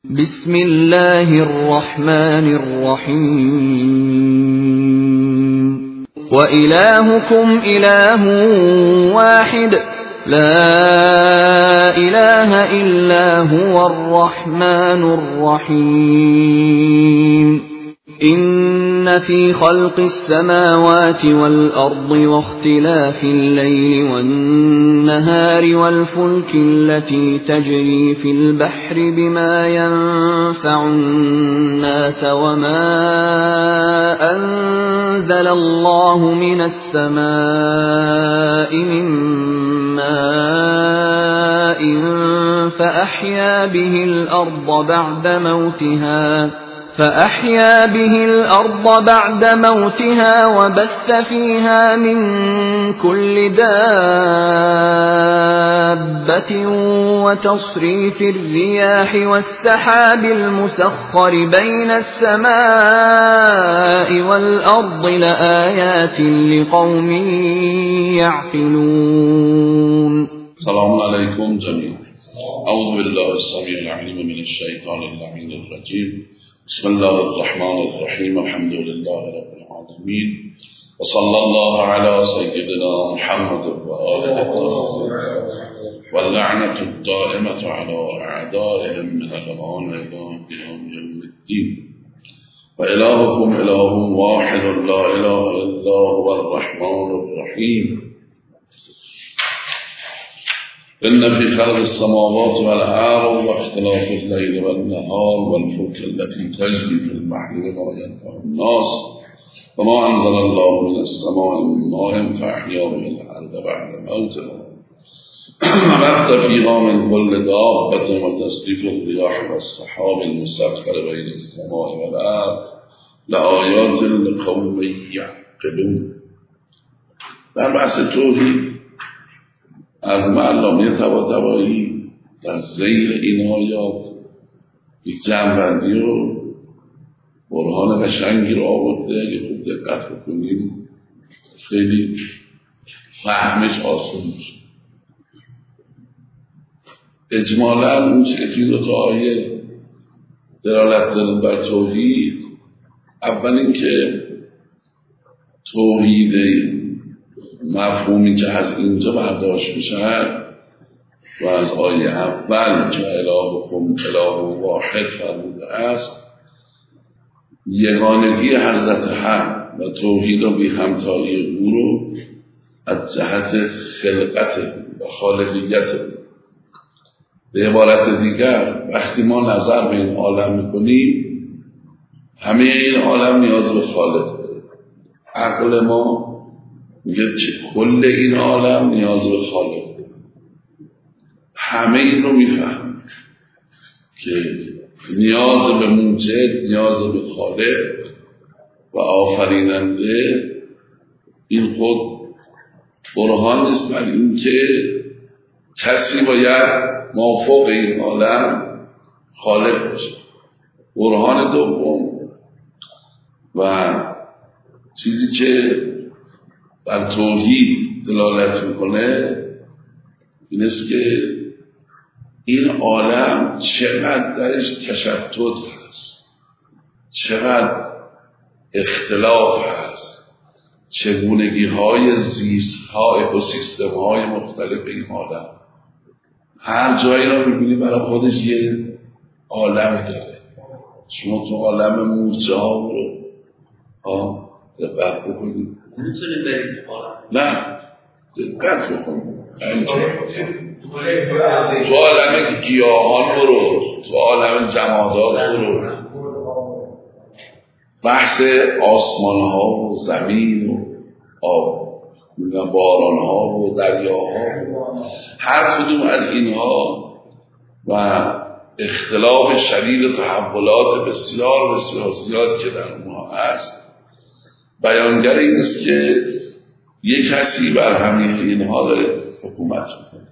بسم الله الرحمن الرحيم وإلهكم إله واحد لا إله إلا هو الرحمن الرحيم إن في خلق السماوات والأرض واختلاف الليل والنهار والفلك التي تجري في البحر بما ينفع الناس وما أنزل الله من السماء من ماء فأحيا به الأرض بعد موتها وبث فيها من كل دابة وتصريف الرياح والسحاب المسخر بين السماء والأرض لآيات لقوم يعقلون. سلام عليكم جميعا. أعوذ بالله السميع العليم من الشيطان اللعين الرجيم. بسم الله الرحمن الرحيم. الحمد لله رب العالمين وصلى الله على سيدنا محمد وآله الطاهرين واللعنة الدائمة على أعدائهم من الآن إلى يوم الدين. وإلهكم إله واحد لا إله إلا هو الرحمن الرحيم. إن في خلق السماوات والأرض واختلاف الليل والنهار والفلك التي تجري في البحر بما ينفع الناس وما أنزل الله من السماء من ماء فأحيا به الأرض بعد موتها وبث فيها من كل دابة وتصريف الرياح والسحاب المسخر بين السماء والأرض لآيات لقوم يعقلون. در بحث توحید از علامه طباطبایی در ذیل این آیات یک جمع‌بندی و برهان قشنگی رو آورده. اگه خوب دقت بکنیم خیلی فهمش آسان میشه. اجمالاً اون چه که توی دو تا آیه دلالت داره بر توحید، اول این که توحید مفهومی که از اینجا برداشت میشه و از آیه اول که الهکم اله واحد فرموده است، یگانگی حضرت حق و توحید و بی همتایی او رو از جهت خلقت و خالقیت. به عبارت دیگر وقتی ما نظر به این عالم میکنیم، همه این عالم نیاز به خالق داره. عقل ما میگه که کل این عالم نیاز به خالق داره. همه این رو میفهمیم که نیاز به موجد، نیاز به خالق و آفریننده، این خود برهان نیست بر این که کسی باید مافوق این عالم خالق باشه. برهان دوم و چیزی که بر توحید دلالت میکنه این است که این عالم چقدر درش تشتت هست، چقدر اختلاف هست، چگونگی های زیست ها، اکوسیستم های مختلف این عالم. هر جایی را میبینی برای خودش یه عالم داره. شما تو عالم مورچه ها رو دقت بکنید. میتونیم بریم نه دقت بکنید. تو عالم گیاهان برو، تو عالم جمادات برو، بحث آسمان ها و زمین و آب، باران ها و دریاها، هر کدوم از اینها و اختلاف شدید تحولات بسیار بسیار زیاد که در اونها هست، بیانگر این است که یک کسی بر همه اینها داره حکومت میکنه.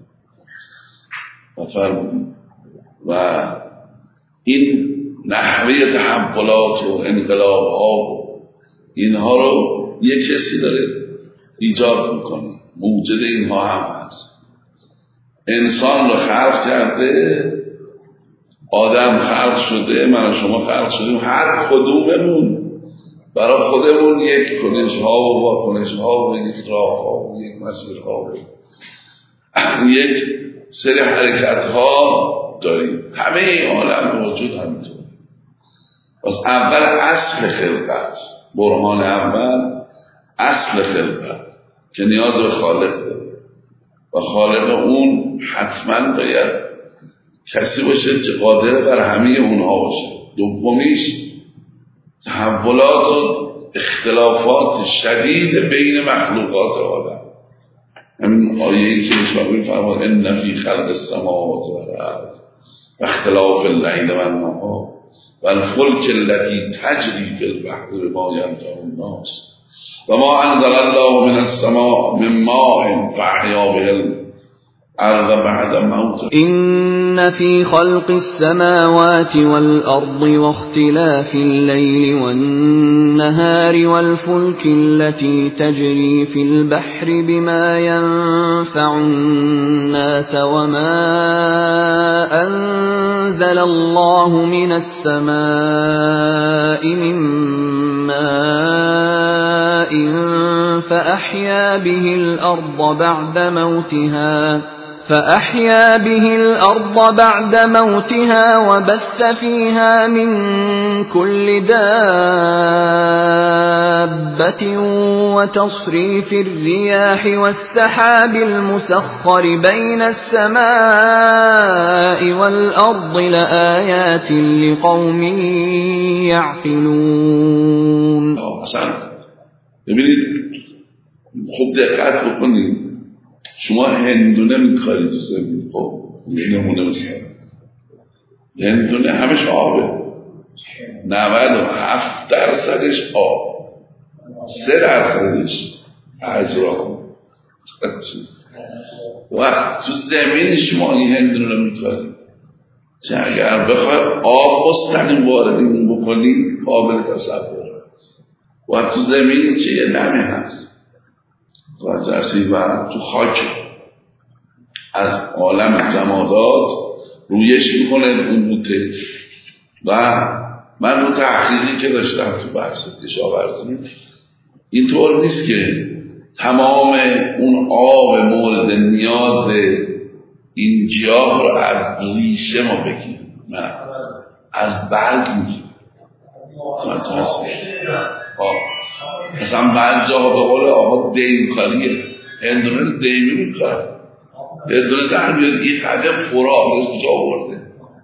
فرمودیم و این نحوه تحولات و انقلاب ها و اینها رو یک کسی داره ایجاد میکنه. موجد اینها هم هست. انسان رو خلق کرده آدم خلق شده، من و شما خلق شدیم، هر کدوممون برای خودمون یک کنش ها و واکنش ها و یک راه ها و یک مسیر ها و یک سری حرکت ها داریم. همه این عالم موجود همینطور. پس اول اصل خلقت، برهان اول اصل خلقت که نیاز به خالق داره و خالق اون حتما باید کسی باشه که قادر بر همه اونها باشه. دومیش تحولات و اختلافات شدید بین مخلوقات عالم. همین آیه‌ای که اشاره می‌فرماد ان فی خلق السماوات والارض و اختلاف اللیل والنهار والفلک التي تجری فی البحر بما ينفع الناس و ما انزل الله من السماء من ماء فاحیا به الارض بعد موتها إن في خلق السماوات والأرض واختلاف الليل والنهار والفلك التي تجري في البحر بما ينفع الناس وما أنزل الله من السماء من ماء فأحيا به الأرض بعد موتها وبث فيها من كل دابة وتصريف الرياح والسحاب المسخر بين السماء والأرض لآيات لقوم يعقلون. ببینید خوب دقت بکنید، شما هندونه میکاری تو زمین، خب نمونه مثلا هندونه همش آبه، 97% آب، 3% اجرام. وقت تو زمین شما این هندونه رو میکاری که اگر بخوای آب مستقیم وارد این بکنی قابل تصور هست. وقت تو زمین چه یه نمی هست و جرسی و تو خاک از عالم جمادات رویش میکنه اون بوته. و من اون تحقیقی که داشتم تو بحث کشاورزی اینطور نیست که تمام اون آب مورد نیاز این گیاه رو از ریشه ما بگیریم، نه از برگ میگیریم. مثلا بعضی جاها به قول آقا دیمکاریه، هندونه دیمی میکنن، هندونه در بیاد یه قدم فراب از کجا آورده.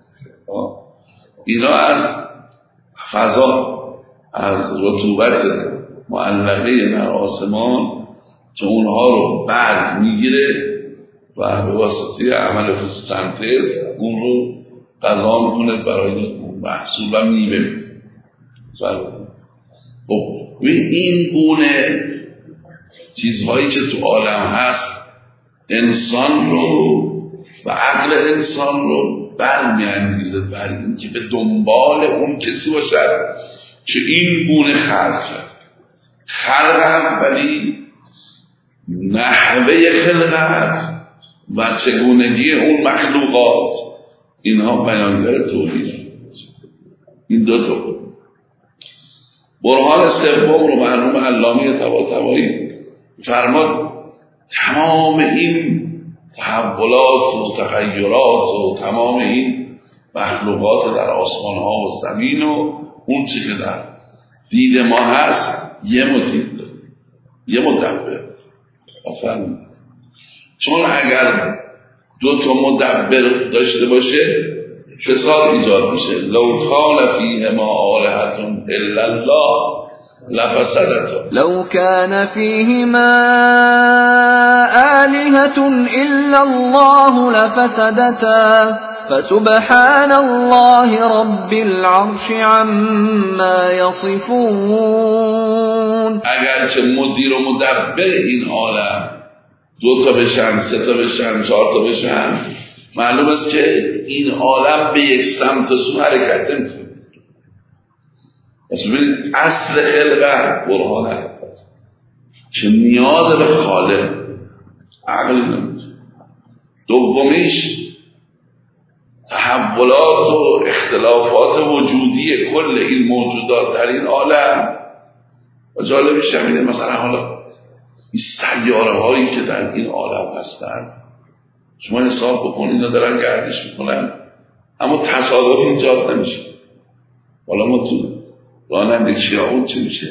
اینا از فضا، از رطوبت معلقه در آسمان که اونها رو برگ میگیره و به واسطه عمل فتوسنتز اون رو غذا میکنه برای محصول و میوه میده. خب این گونه چیزهایی که تو عالم هست انسان رو و عقل انسان رو برمی‌انگیزه بر این که به دنبال اون کسی باشد که این گونه خلق کرد. خلق اولی، نحوه خلقت و چگونگی اون مخلوقات، اینها بیانگر توحید. این دو تا برهان سوم رو مرحوم علامه طباطبایی فرماد تمام این تحولات و تغیرات و تمام این مخلوقات در آسمان ها و زمین و اون چی که در دید ما هست یه مدید داره، یه مدبر. چون اگر دو تا مدبر داشته باشه فساد ایجاد میشه. لو کان فیهما آلهة الا الله لفسدتا، لو كان فيهما آلهة إلا الله لفسدتا فسبحان الله رب العرش عما يصفون. اگرچه مدیر و مدبر این عالم دو تا بشن، سه تا بشن، چهار تا بشن، معلوم است که این عالم به یک سمت و سو حرکت نمی‌کنه. اصل خلقت برهانه که نیاز به خالق عقل نمی‌کنه. دومیش تحولات و اختلافات وجودی کل این موجودات در این عالم. و جالبش اینه مثلا حالا این سیاره هایی که در این عالم هستن شما حساب بکنید اینا دارن گردش میکنن اما تصادف ایجاد نمیشه. حالا ما تو رانندگی ها چه میشه؟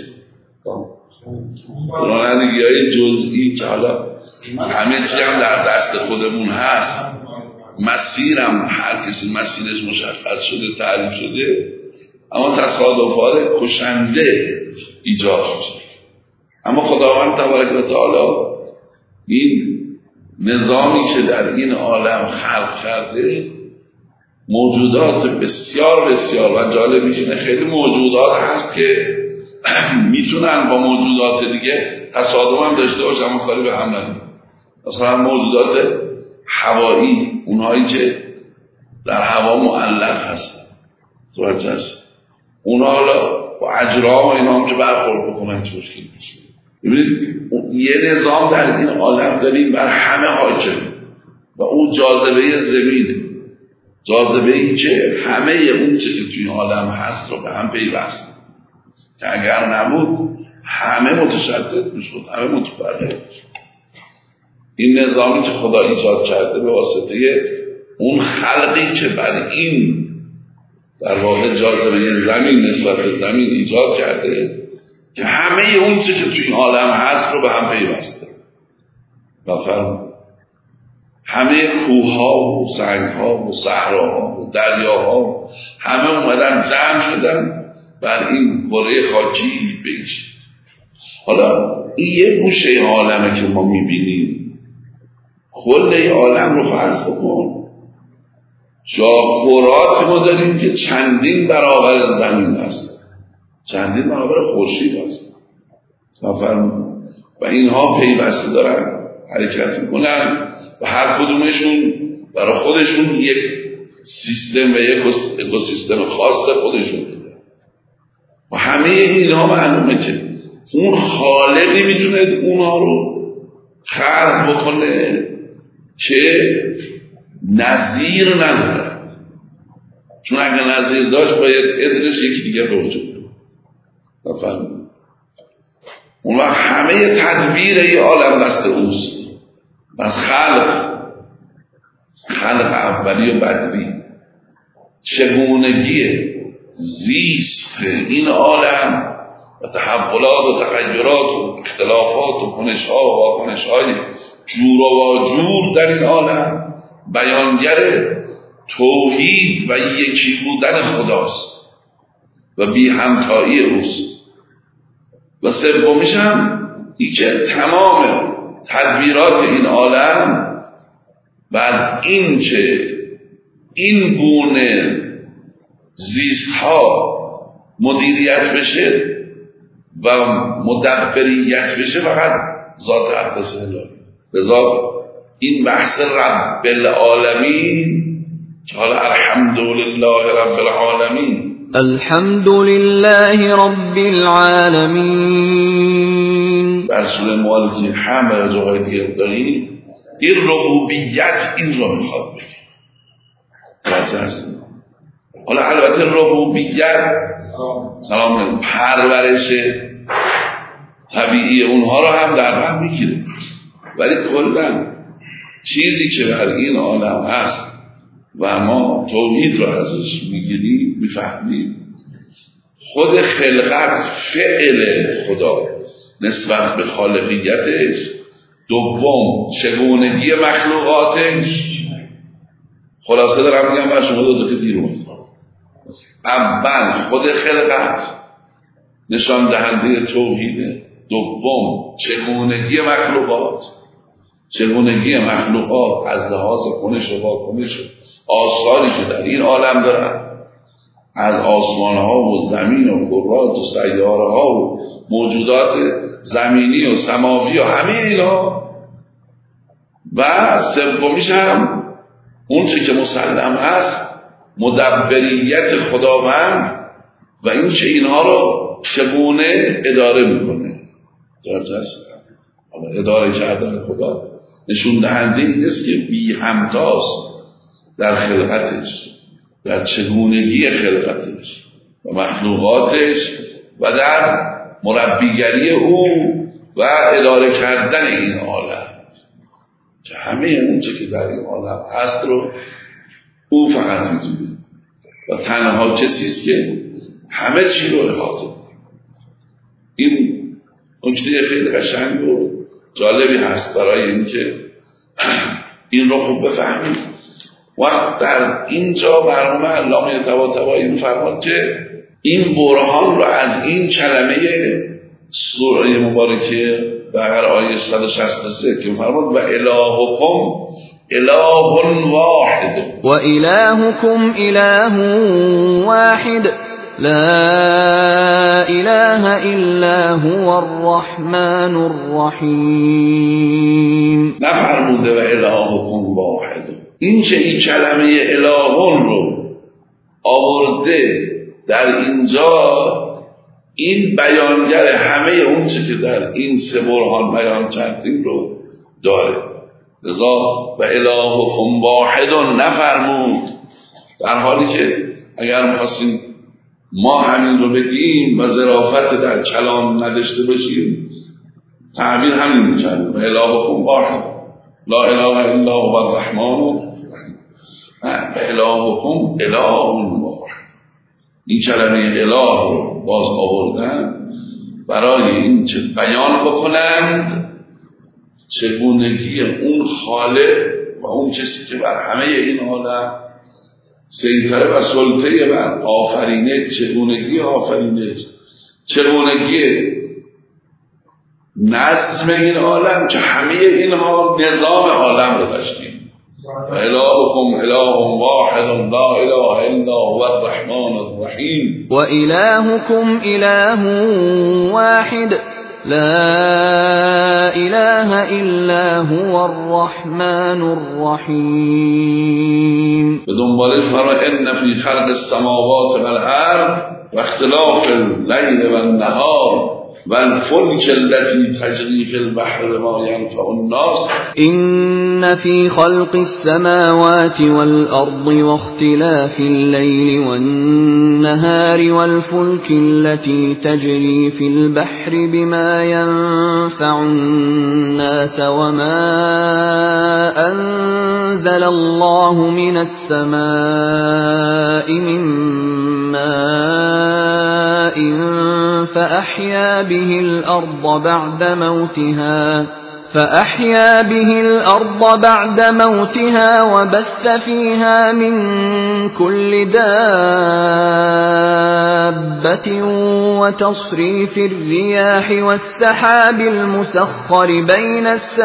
رانندگی های جزئی که حالا همه چی هم در دست خودمون هست، مسیرم هر کسی مسیرش مشخص شده تعریف شده، اما تصادفات کشنده ایجاد میشه. اما خداوند تبارک و تعالی این نظامی که در این عالم خلق کرده موجودات بسیار بسیار و جالبیش اینه خیلی موجودات هست که میتونن با موجودات دیگه تصادم هم داشته باشه اما کاری به هم نداره. مثلا موجودات هوایی، اونهایی که در هوا معلق هستن توجه هست، اونها حالا با اجرام و اینا هم که برخورد بکنن چه مشکلی میشه. ببینید یه نظام در این عالم داریم بر همه حاکم و اون جاذبه زمینه، جاذبه ای که همه اون چه که توی عالم هست رو به هم پیوست که اگر نبود همه متشدد میشد، همه متفرق میشد. این نظامی که خدا ایجاد کرده به واسطه اون خلقی که بر این در واقع جاذبه زمین نسبت به زمین ایجاد کرده که همه اون چه که توی این عالم هست رو به هم پیوسته. و فرمود همه کوه‌ها و سنگ‌ها و صحراها و دریاها همه اومدن جمع شدن بر این کره خاکی بیش. حالا این یه گوشه عالمه که ما می‌بینیم، کل این عالم رو فرض بکن جاخورات ما داریم که چندین برابر زمین هست، چندین برابر خورشید هست و اینها پیوسته دارن حرکت میکنن و هر کدومشون برای خودشون یک سیستم و یک اکوسیستم خاص خودشون داره و همه اینها معلومه که اون خالقی میتونه اونها رو خلق بکنه که نظیر ندارد، چون اگر نظیر داشت باید ادرش یکی دیگه به وجود بفرمید. اون وقت همه تدبیر ای عالم دست اوست. از خلق اولی و بدوی، چگونگی زیست این عالم و تحولات و تغیرات و اختلافات و کنش‌ها و واکنش‌های جور و واجور در این عالم بیانگر توحید و یکی بودن خداست و بی همتایی اوست. و سومیش هم این که تمام تدبیرات این عالم بر این که این گونه زیست ها مدیریت بشه و مدبریت بشه فقط ذات اقدس الهی. لذا این بحث رب العالمین که حالا الحمدلله رب العالمین، الحمد لله رب العالمین، در سوره مالکی همه جاهای دیگه داریم این ربوبیت این رو میخواد بگه. حالا البته ربوبیت سلام پرورش طبیعی اونها رو هم در بر میگیره، ولی کلا چیزی که در این عالم هست و ما توحید رو ازش میگیریم میفهمیم خود خلقت فعل خدا نسبت به خالقیتش، دوم چگونگی مخلوقاتش. خلاصه دارم میگم بر شما دو تا که دیر اومد. اول خود خلقت نشان دهنده توحیده، دوم چگونگی مخلوقات، چگونگی مخلوقات از لحاظ کنش و واکنش آثاری که در این عالم دارن، از آسمان ها و زمین و کرات و سیاره ها و موجودات زمینی و سماوی و همه اینا. و سومیش هم اون چه که مسلم هست مدبریت خداوند و این چه اینها رو چگونه اداره میکنه. اداره کردن خدا نشون دهنده این است که بی همتاست در خلقتش، در چگونگی خلقتش و مخلوقاتش و در مربیگری او و اداره کردن این عالم، که همه اون چه که در این عالم هست رو او فقط میدونه و تنها کسی است که همه چی رو احاطه کنه. این نکته خیلی قشنگ و جالبی هست برای اینکه این رو خوب بفهمیم. وقت در اینجا مرحوم علامه طباطبایی می‌فرماد که این برهان رو از این کلمه سوره مبارکه در آیه 163 که می‌فرماد و الهکم اله واحد و الهکم اله واحد لا اله الا هو الرحمن الرحیم. نفرموده و الهکم واحد، این که این کلمه الهون رو آورده در اینجا، این بیانگر همه اون چه که در این سه برهان بیان کردیم رو داره. لذا و الهکم واحد نفرمود، در حالی که اگر می‌خواستیم ما همین رو بگیم و ظرافت در کلام نداشته باشیم تعبیر همین می‌کنیم و الهکم واحد لا اله الا هو الرحمن الرحیم و الهکم اله واحد. این کلمه اله رو باز آوردن برای این چه بیان بکنند چگونگی اون خالق و اون کسی که بر همه این عالم سیطره و سلطه بر آفرینه، چگونگی آفرینه، چگونگی نظم این عالم که همه اینها نظام عالم رو تشکیل. و الهکم اله واحد لا اله الا هو الرحمن الرحیم. و الهکم اله واحد لا اله الا هو الرحمن الرحیم. به دنبالش فرا ان فی خلق السماوات والارض و اختلاف اللیل والنهار والفلك التي تجري في البحر بما ينفع الناس إن في خلق السماوات والأرض واختلاف الليل والنهار والفلك التي تجري في البحر بما ينفع الناس وما أنزل الله من السماء من ماء فأحيا به الأرض بعد موتها وبث فيها من كل دابة وتصريف الرياح والسحاب المسخر بين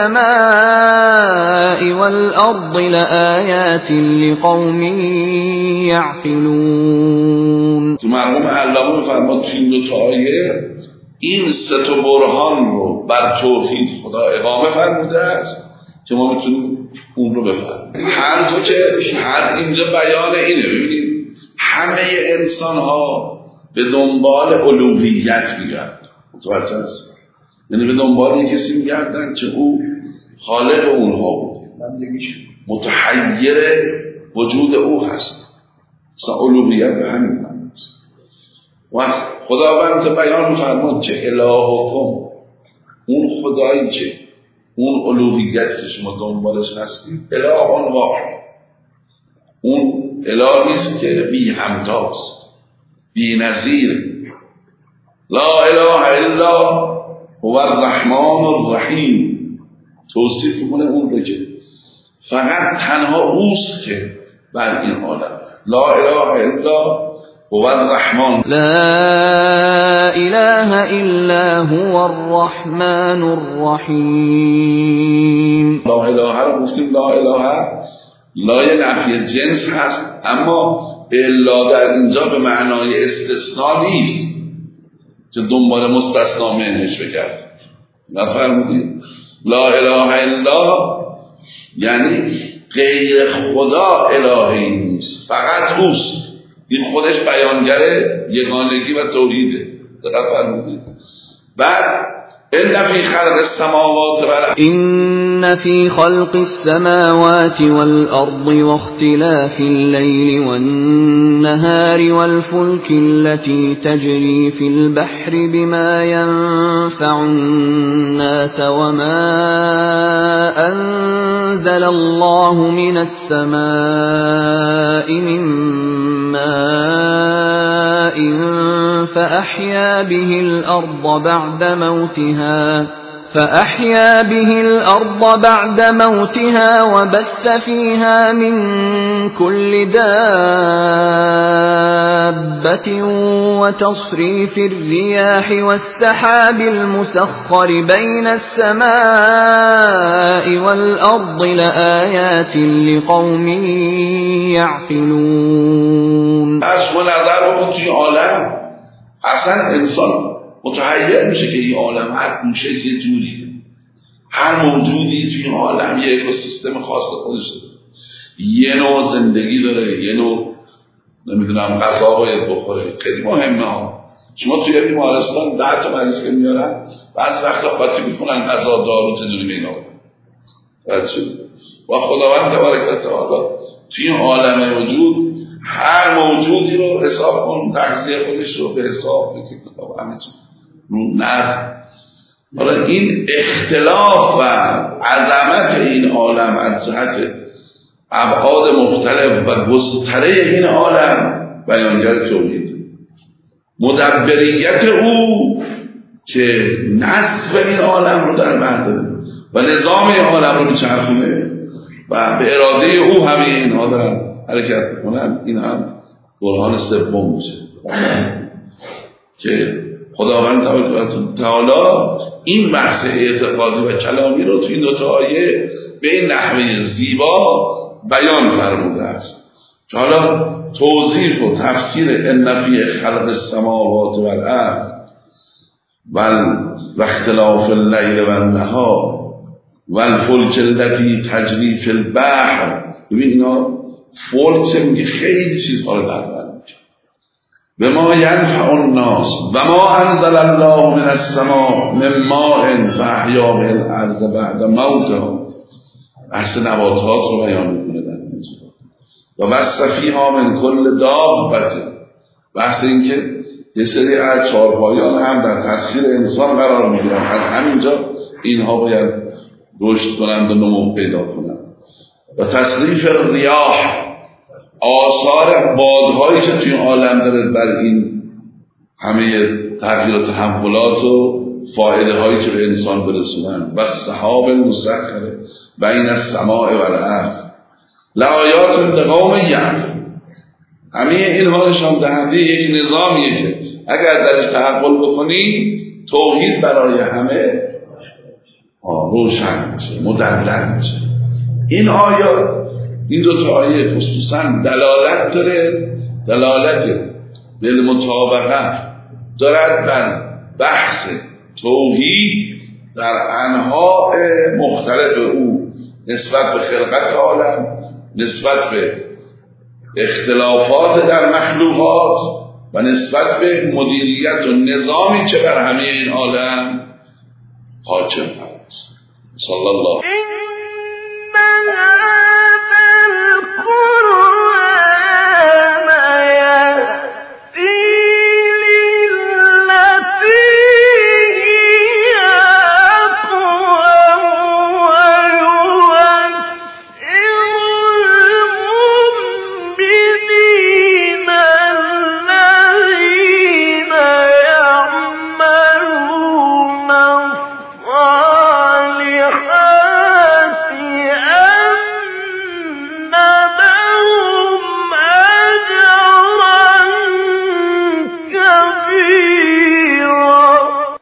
السماء والأرض لآيات لقوم يعقلون. مرحوم علامه فرمود تو این دو تا آیه این سه تا برهان رو بر توحید خدا اقامه فرموده است که ما میتونیم اون رو بفهمیم. هر تو که هر اینجا بیان اینه. ببینید همه انسان ها به دنبال الوهیت میگردن، متوجه هست؟ یعنی به دنبال کسی میگردن که او خالق اونها بوده، متحیر وجود او هست. مثلا الوهیت به همین معنی است. و خداوند بیان می‌فرماد که الهکم، اون خدایی که اون الوهیت که شما دنبالش هستید، اله واحد، اون الهی است که بی همتاست، بی نظیر. لا اله الا هو الرحمن الرحیم. توصیف می‌کنه اون رو که فقط تنها اوست که بر این عالم. لا اله الا هو الرحمن، لا اله الا هو الرحمن الرحیم. لا اله رو گفتیم، لا اله لای نفی جنس هست، اما الا در اینجا به معنای استثناء نیست که دنبال مستثنا منش بگردید. نفرمودید لا اله الا یعنی غیر خدا الهی نیست، فقط اوست. این خودش بیانگر یگانگی و توحیده. دقت فرمودید. بعد إن في خلق السماوات والأرض إن في خلق السماوات والأرض واختلاف الليل والنهار والفلك التي تجري في البحر بما ينفع الناس وما أنزل الله من السماء من ماء فأحيا به الأرض بعد موتها وبث فيها من كل دابة وتصريف الرياح والسحاب المسخر بين السماء والأرض لآيات لقوم يعقلون. از نظر بکن توی عالم اصلا انسان متحیر میشه که این عالم هر گوشه یه جوریه، هر موجودی توی این عالم یه اکوسیستم خاص خودش داره، یه نوع زندگی داره، یه نوع نمیدونم غذا باید بخوره. خیلی مهمه ها. شما توی بیمارستان 10 تا مریض که میارن بعضی وقتا قاطی میکنن غذا دارو چجوری مینا و خداوند تبارک و تعالی توی این عالم وجود هر موجودی رو حساب کن، تغذیه خودش رو به حساب بکن همه چیز رو نظم. حالا این اختلاف و عظمت این عالم از جهت ابعاد مختلف و گستره این عالم بیانگر توحید، مدبریت او که نصب این عالم رو در بر داره و نظام این عالم رو میچرخونه و به اراده او همه اینها دارن حرکت میکنن. این هم برهان سوم میشه که خداوند تعالی این بحث اعتقادی و کلامی رو توی این 2 تا آیه به این نحوه زیبا بیان فرموده است که حالا توضیح و تفسیر ان فی خلق السماوات والارض و اختلاف اللیل والنهار والفلک التي تجری فی البحر. ببین اینا فلک میگه خیلی چیزها رو در بر میگه. به ما ینفع الناس و ما انزل الله من السماء من ماء فاحیا به الارض بعد موتها. بحث نباتات رو بیان میکنه در اینجا. و بث فیها من کل دابة. بحث این که یه سری از چهارپایان هم در تسخیر انسان قرار میگیرن، از همینجا اینها باید رشد کنند و نمو پیدا کنند. و تصریف ریاح، آثار بادهایی که توی عالم داره بر این همه تغییر و تحولات و فایده هایی که به انسان برسونن. و السحاب المسخر بین السماء والارض لآیات لقوم یعقلون. همه اینها نشان دهنده یک نظامیه که اگر درش تحول بکنی توحید برای همه روشن میشه، مدلل میشه. این آیات، این 2 تا آیه خصوصا دلالت داره، دلالت بالمطابقه دارد بر بحث توحید در انواع مختلف او، نسبت به خلقت عالم، نسبت به اختلافات در مخلوقات و نسبت به مدیریت و نظامی که بر همه این عالم حاکم هست. صلی الله